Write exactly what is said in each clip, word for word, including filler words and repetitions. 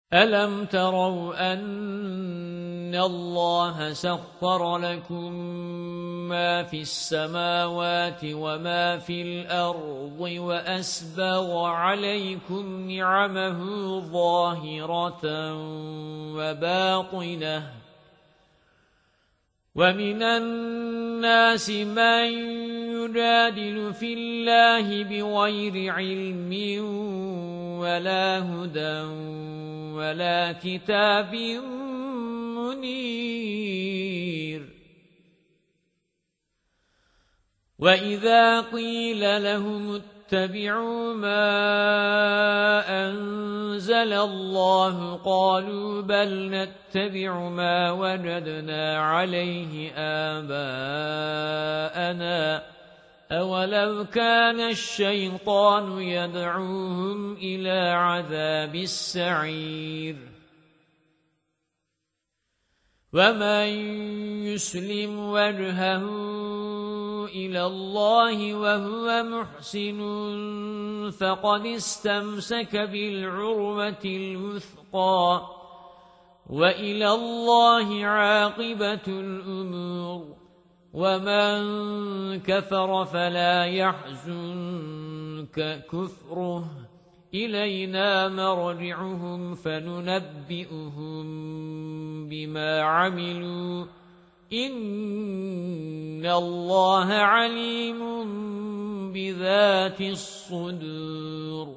أَلَمْ تَرَوْا أَنَّ اللَّهَ سَخَّرَ لَكُم مَّا فِي السَّمَاوَاتِ وَمَا فِي الْأَرْضِ وَأَسْبَغَ عَلَيْكُمْ نِعَمَهُ ظَاهِرَةً وَبَاطِنَةً وَمِنَ النَّاسِ مَن يُجَادِلُ فِي اللَّهِ بِغَيْرِ عِلْمٍ وَلَا هُدًى وَلَا كِتَابٍ مُنِيرٍ وَإِذَا قِيلَ لَهُمُ اتَّبِعُوا مَا أَنزَلَ اللَّهُ قَالُوا بَلْ نَتَّبِعُ مَا وَجَدْنَا عَلَيْهِ آبَاءَنَا أَوَلَوْ كَانَ الشَّيْطَانُ يَدْعُوهُمْ إِلَى عَذَابِ السَّعِيرِ وَمَن يُسْلِمْ وَجْهَهُ إِلَى اللَّهِ وَهُوَ مُحْسِنٌ فَقَدِ اسْتَمْسَكَ بِالْعُرْوَةِ الْوُثْقَى وَإِلَى اللَّهِ عَاقِبَةُ الْأُمُورِ وَمَن كَفَرَ فَلَا يَحْزُنكَ كُفْرُهُ إِلَيْنَا مَرْجِعُهُمْ فَنُنَبِّئُهُم بِمَا عَمِلُوا إِنَّ اللَّهَ عَلِيمٌ بِذَاتِ الصُّدُورِ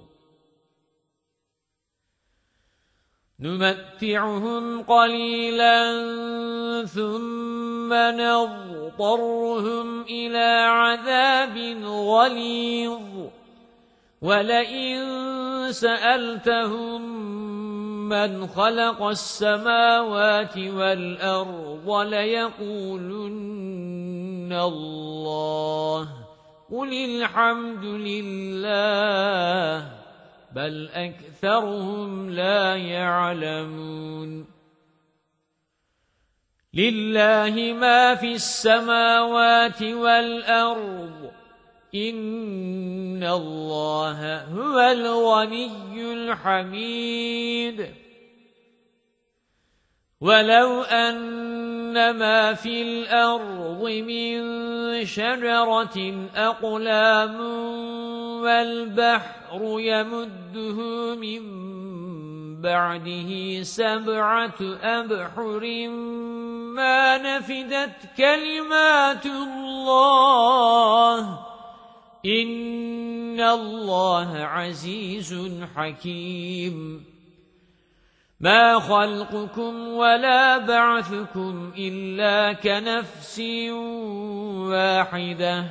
نُمَتِّعُهُمْ قَلِيلًا ثُمَّ نَضْطَرُّهُمْ إِلَى عَذَابٍ غَلِيظٍ وَلَئِن سَأَلْتَهُم مَّنْ خَلَقَ السَّمَاوَاتِ وَالْأَرْضَ لَيَقُولُنَّ اللَّهُ قُلِ الْحَمْدُ لِلَّهِ بَلْ أَكْثَرُهُمْ لَا يَعْلَمُونَ لِلَّهِ مَا فِي السَّمَاوَاتِ وَالْأَرْضِ إِنَّ اللَّهَ هُوَ الْغَنِيُّ الْحَمِيدُ وَلَوْ أَنَّ مَا فِي الْأَرْضِ مِنْ شَجَرَةٍ أَقْلَامٌ وَالْبَحْرُ يَمُدُّهُ مِنْ بَعْدِهِ سَبْعَةُ أَبْحُرٍ مَا نَفِدَتْ كَلِمَاتُ اللَّهِ إِنَّ اللَّهَ عَزِيزٌ حَكِيمٌ مَا خَلْقُكُمْ وَلَا بَعْثُكُمْ إِلَّا كَنَفْسٍ وَاحِدَةٍ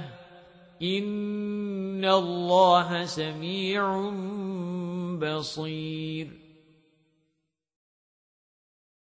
إِنَّ اللَّهَ سَمِيعٌ بَصِيرٌ